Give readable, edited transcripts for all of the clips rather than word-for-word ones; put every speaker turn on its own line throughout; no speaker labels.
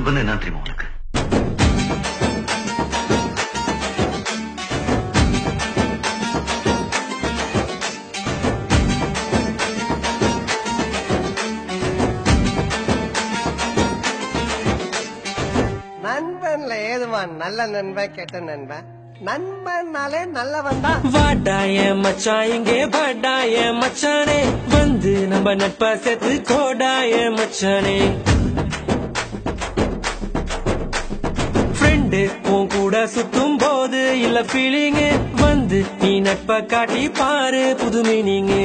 நண்பன் என்ன தெரியுமா உனக்கு?
நண்பன்ல ஏதுவான் நல்ல நண்பன் கெட்ட நண்பன்? நண்பன்னாலே நல்லவன் தான்.
வாடாய மச்சான் இங்கே வாடாய மச்சானே, வந்து நம்ம நட்பா சேர்த்து கோடாய மச்சானே. ஃப்ரெண்டு உன் கூட சுத்தும் போது இல்ல ஃபீலிங்கு, வந்து நீ நட்பா காட்டி பாரு புது மீனிங்கு.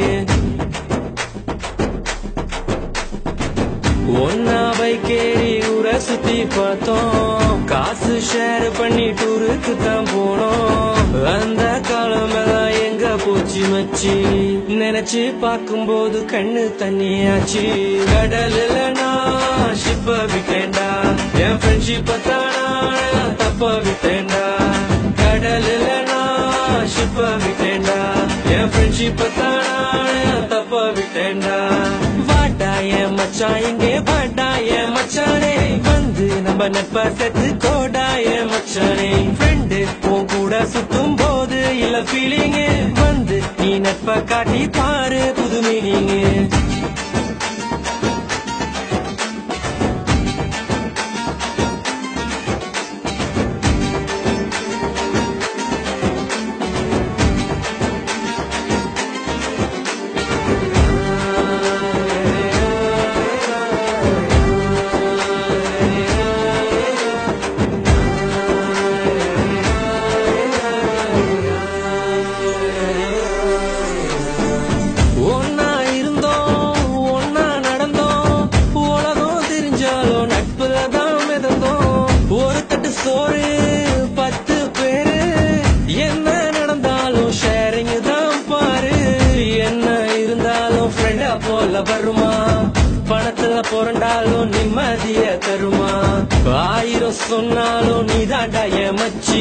ஒன்னா பைக்கேறி ஊரை சுத்தி பார்த்தோம், காசு ஷேர் பண்ணி டூருக்கு தான் போனோம். அந்த காலம் எல்லாம் எங்க போச்சு மச்சி, நினைச்சு பார்க்கும்போது கண்ணு தண்ணியாச்சு. கடல்ல நான் ஷிப்ப விட்டேன்டா, என் ஃப்ரெண்ட்ஷிப்ப தானா தப்ப விட்டேன்டா. கடல்ல நான் ஷிப்ப விட்டேன்டா, என் ஃப்ரெண்ட்ஷிப்ப தானா தப்ப விட்டேன்டா. வாடாய மச்சான் இங்கே வாடாய மச்சானே, வந்து நம்ம நட்பா சேர்த்து கோடாய மச்சானே. ஃப்ரெண்டு உன் கூட சுத்தும் போது இல்ல ஃபீலிங்கு, வந்து நீ நட்பா காட்டி பாரு புது மீனிங்கு. ஒன்னா இருந்தோம் ஒன்னா நடந்தோம், உலகம் தெரிஞ்சாலும் நட்புல தான் மிதந்தோம். ஒரு தட்டு சோறு 10 பேரு, என்ன நடந்தாலும் ஷேரிங் தான் பாரு. என்ன இருந்தாலும் ஃப்ரெண்டா போல வருமா, பணத்துல புரண்டாலும் நிம்மதிய தருமா. 1000 சொன்னாலும் நீ தாண்டா என் மச்சி,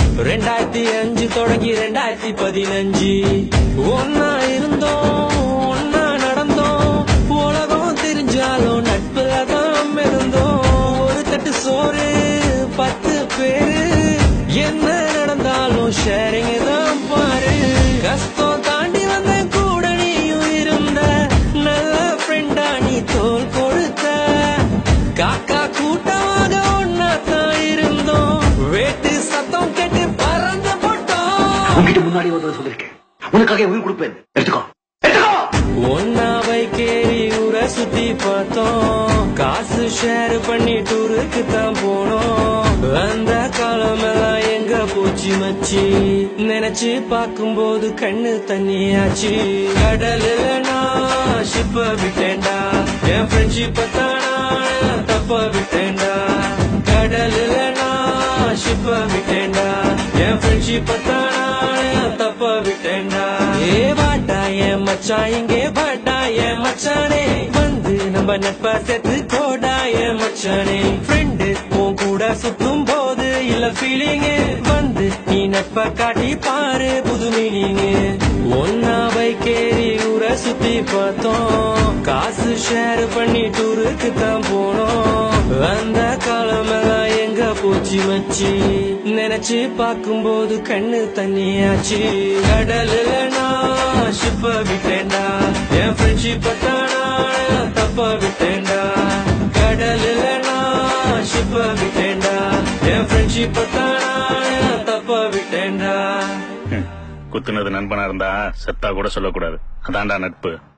2005 தொடங்கி 2015. ஒன்னா இருந்தோம் ஒன்னா நடந்தோம், உலகம் தெரிஞ்சாலும் நட்புல தான் மிதந்தோம். ஒரு தட்டு சோறு 10 பேரு, என்ன நடந்தாலும் ஷேரிங் தான் பாரு. கஷ்டம் தாண்டி வந்த கூட நீயும் இருந்த, நல்ல ஃப்ரெண்டா நீ தோல் கொடுத்த. காக்கா கூட்டமாக ஒன்னா தான் இருந்தோம், வேட்டு சத்தம் கேட்டு பறந்து போட்டோம்.
உங்ககிட்ட முன்னாடி ஒரு சொல்லிருக்கேன், உனக்காக உயிர் கொடுப்பேன், எடுத்துக்கோ எடுத்துக்கோ.
ஒன்னா பைக்கேறி ஊரை சுத்தி பார்த்தோம், காசு ஷேர் பண்ணி டூருக்கு தான் போனோம். அந்த காலம் எல்லாம் எங்க போச்சு மச்சி, நினைச்சு பார்க்கும்போது கண்ணு தண்ணியாச்சு. கடல்ல நான் ஷிப்ப விட்டேன்டா, என் ஃப்ரெண்ட்ஷிப்ப தானா தப்ப விட்டேன்டா. கடல்ல நான் ஷிப்ப விட்டேன்டா, என் ஃப்ரெண்ட்ஷிப்ப தானா தப்ப விட்டேன்டா. ஏ வாடாய மச்சான் இங்கே வாடாய மச்சானே, வந்து நம்ம நட்பா சேர்த்து கோடாய மச்சானே. ஃப்ரெண்டு உன் கூட சுத்தும் போது இல்ல ஃபீலிங்கு, வந்து நீ நட்பா காட்டி பாரு புது மீனிங்கு. ஒன்னா பைக்கேறி ஊரை சுத்தி பார்த்தோம், காசு ஷேர் பண்ணி டூருக்கு தான் போனோம். அந்த காலம் எல்லாம் எங்க போச்சு மச்சி, நினைச்சு பார்க்கும்போது கண்ணு தண்ணியாச்சு. கடல்ல நான் ஷிப்ப விட்டேன்டா, என் ஃப்ரெண்ட்ஷிப்ப தானா தப்ப விட்டேன்டா. கடல்ல நான் ஷிப்ப விட்டேன்டா, என் ஃப்ரெண்ட்ஷிப்ப தானா தப்ப விட்டேன்டா.
குத்துனது நண்பனா இருந்தா செத்தா கூட சொல்லக்கூடாது, அதான்டா நட்பு.